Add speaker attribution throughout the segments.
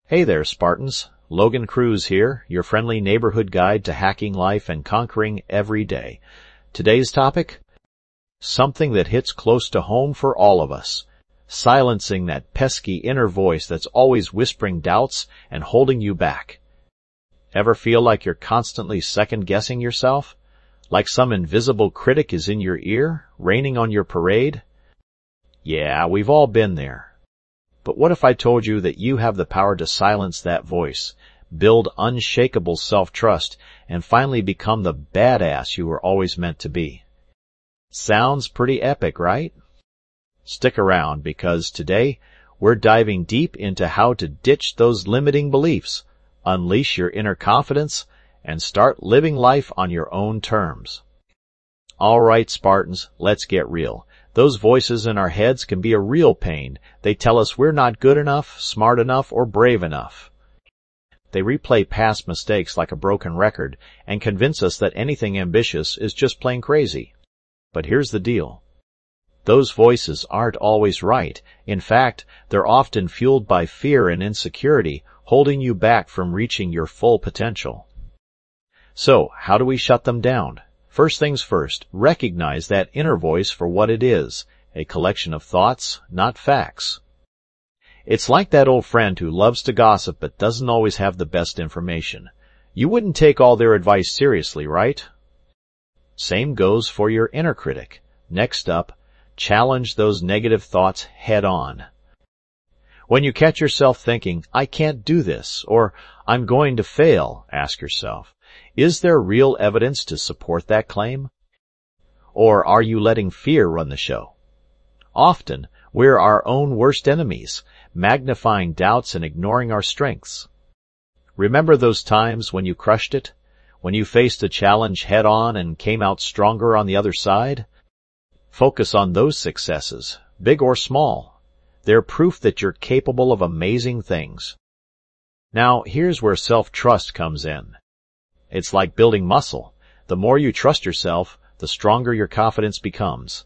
Speaker 1: Hey there, Spartans. Logan Cruz here, your friendly neighborhood guide to hacking life and conquering every day. Today's topic? Something that hits close to home for all of us. Silencing that pesky inner voice that's always whispering doubts and holding you back. Ever feel like you're constantly second-guessing yourself? Like some invisible critic is in your ear, raining on your parade? Yeah, we've all been there. But what if I told you that you have the power to silence that voice, build unshakable self-trust, and finally become the badass you were always meant to be? Sounds pretty epic, right? Stick around, because today we're diving deep into how to ditch those limiting beliefs, unleash your inner confidence, and start living life on your own terms. All right, Spartans, let's get real. Those voices in our heads can be a real pain. They tell us we're not good enough, smart enough, or brave enough. They replay past mistakes like a broken record and convince us that anything ambitious is just plain crazy. But here's the deal. Those voices aren't always right. In fact, they're often fueled by fear and insecurity, holding you back from reaching your full potential. So, how do we shut them down? First things first, recognize that inner voice for what it is, a collection of thoughts, not facts. It's like that old friend who loves to gossip but doesn't always have the best information. You wouldn't take all their advice seriously, right? Same goes for your inner critic. Next up, challenge those negative thoughts head on. When you catch yourself thinking, I can't do this, or I'm going to fail, ask yourself, is there real evidence to support that claim? Or are you letting fear run the show? Often, we're our own worst enemies, magnifying doubts and ignoring our strengths. Remember those times when you crushed it? When you faced a challenge head on and came out stronger on the other side? Focus on those successes, big or small. They're proof that you're capable of amazing things. Now, here's where self-trust comes in. It's like building muscle. The more you trust yourself, the stronger your confidence becomes.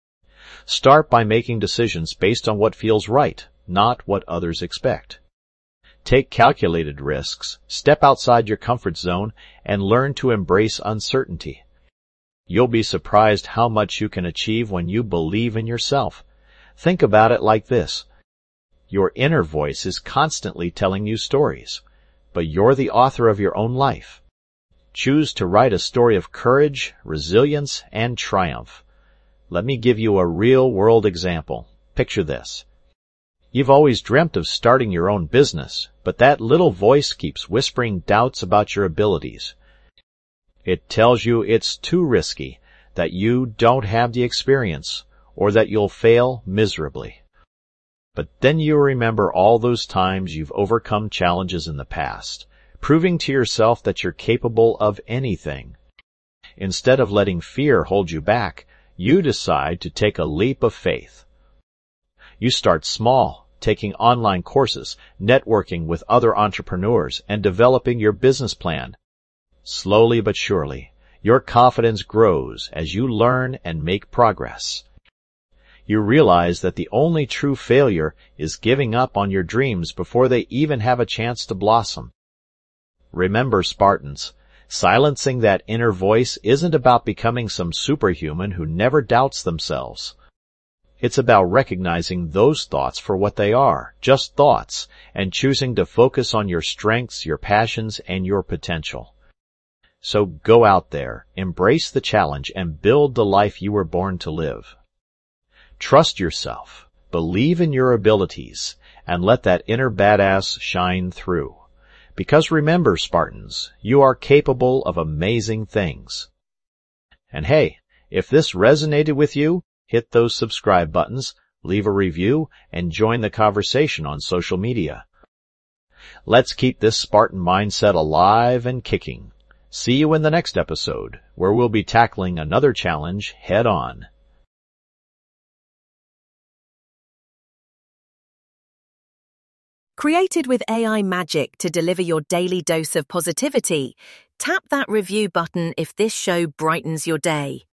Speaker 1: Start by making decisions based on what feels right, not what others expect. Take calculated risks, step outside your comfort zone, and learn to embrace uncertainty. You'll be surprised how much you can achieve when you believe in yourself. Think about it like this. Your inner voice is constantly telling you stories, but you're the author of your own life. Choose to write a story of courage, resilience, and triumph. Let me give you a real-world example. Picture this. You've always dreamt of starting your own business, but that little voice keeps whispering doubts about your abilities. It tells you it's too risky, that you don't have the experience, or that you'll fail miserably. But then you remember all those times you've overcome challenges in the past, proving to yourself that you're capable of anything. Instead of letting fear hold you back, you decide to take a leap of faith. You start small, taking online courses, networking with other entrepreneurs, and developing your business plan. Slowly but surely, your confidence grows as you learn and make progress. You realize that the only true failure is giving up on your dreams before they even have a chance to blossom. Remember, Spartans, silencing that inner voice isn't about becoming some superhuman who never doubts themselves. It's about recognizing those thoughts for what they are, just thoughts, and choosing to focus on your strengths, your passions, and your potential. So go out there, embrace the challenge, and build the life you were born to live. Trust yourself, believe in your abilities, and let that inner badass shine through. Because remember, Spartans, you are capable of amazing things. And hey, if this resonated with you, hit those subscribe buttons, leave a review, and join the conversation on social media. Let's keep this Spartan mindset alive and kicking. See you in the next episode, where we'll be tackling another challenge head on.
Speaker 2: Created with AI magic to deliver your daily dose of positivity, tap that review button if this show brightens your day.